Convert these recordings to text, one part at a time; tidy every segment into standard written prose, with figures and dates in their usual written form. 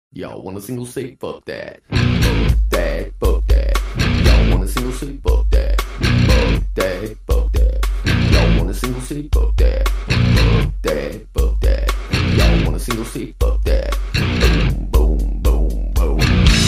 Y'all want a single say fuck that. Fuck that, fuck that. Y'all want a single say fuck that. Fuck that, fuck that. Y'all want a single say fuck that. Fuck that, fuck that. Y'all want a single say fuck that. Boom, boom, boom, boom.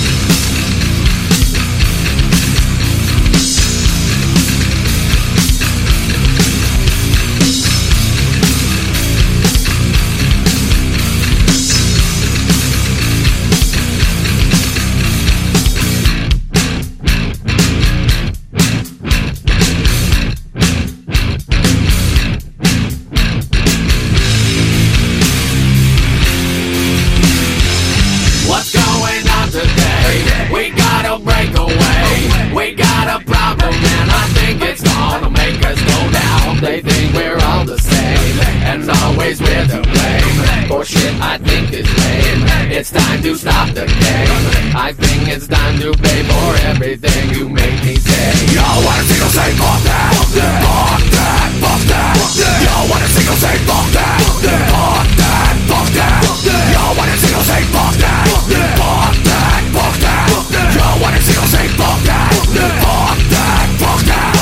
We gotta break away. We got a problem and I think it's gonna make us go down. They think we're all the same and always we're to blame for shit I think is lame. It's time to stop the game. I think it's time to pay for everything you make me say. Y'all want a single say fuck that. Fuck that, fuck that, fuck that. Y'all want a single say fuck that. Fuck that, fuck that, fuck that. Y'all want a single say fuck that. Fuck that, fuck that, fuck that. Y'all want a single say fuck that. Fuck that, fuck that, fuck that.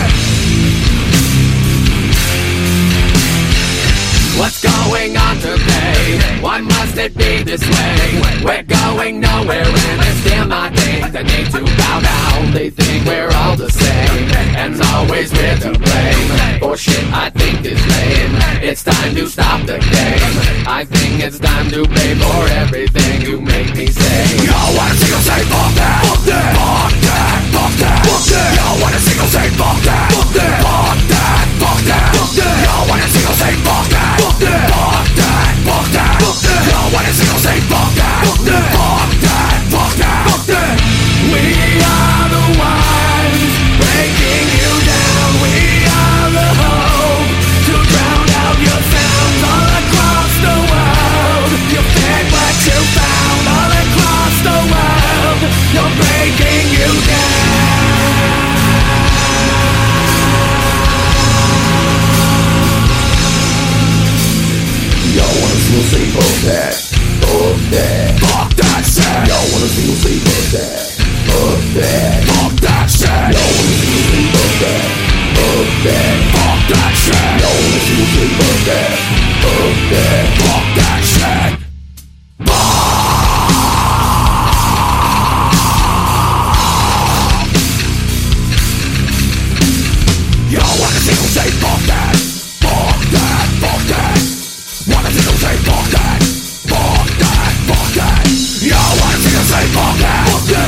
What's going on today? Why must it be this way? We're going nowhere and it's still my thing. They need to bow down. They think we're all the same and always we're to blame for shit I think is lame. It's time to stop the game. I think it's time to pay for everything you make me say. Y'all want a single say fuck that. Fuck that, fuck that, fuck that, fuck that. Y'all want a single say fuck that. Fuck that, fuck that, fuck that, fuck that. Y'all want a single say fuck that. Fuck that, fuck that, fuck that, fuck that. Y'all want a single say fuck that. Fuck that, fuck that, fuck that, fuck that. We are the ones breaking you down. We are the hope to drown out your sounds all across the world. You fed what you found all across the world. You're breaking you down. Y'all wanna single say fuck that. Fuck that. Fuck that shit. Y'all wanna single say fuck that. Fuck that. Fuck that shit. Y'all wanna single say fuck that. Fuck that. Fuck that shit. Y'all wanna single say fuck that. Fuck that. Fuck that shit. Y'all wanna single say fuck that. Fuck that. Fuck that. Wanna single say fuck that. Fuck that. Fuck that. Y'all wanna single say fuck that. Fuck that.